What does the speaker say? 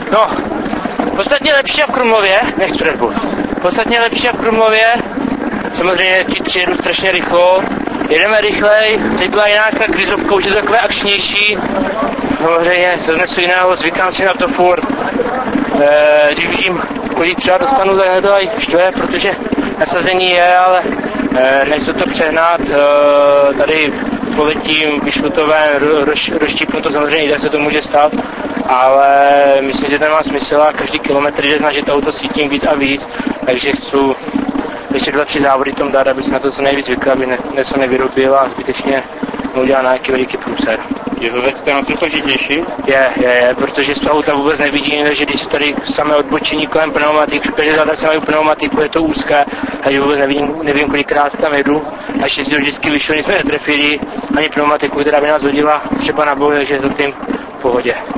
No, podstatně lepší v Krumlově, než v Red Bull. Podstatně lepší v Krumlově, samozřejmě ti tři jedu strašně rychlo, jedeme rychlej, teď byla nějaká krizovka, už je to takové akčnější, samozřejmě zase něco jiného, zvykám si na to furt. Když vidím, kolik třeba dostanu, tak hned to aj štve, protože nasazení je, ale nechci to přehnat, tady poletím, vyšlo to ven, rozštípnu to samozřejmě, tak se to může stát, ale myslím, že to má smysl a každý kilometr jde znát, že to auto svítím víc a víc, takže chci ještě 2-3 závody tom dát, aby se na to co nejvíc zvykl, aby něco nevyrobil a zbytečně neudělal nějaký veliký průser. Je to teď na to složitější? Je, protože z toho auta vůbec nevidím, takže když se tady samé odbočení kolem pneumatik, protože zádat se mají pneumatiku, je to úzké, takže vůbec nevím kolikrát tam jedu. A ještě si to vždycky vyšlo, nic jsme netrefili, ani pneumatiku, která by nás hodila třeba na boj, takže je to tím v pohodě.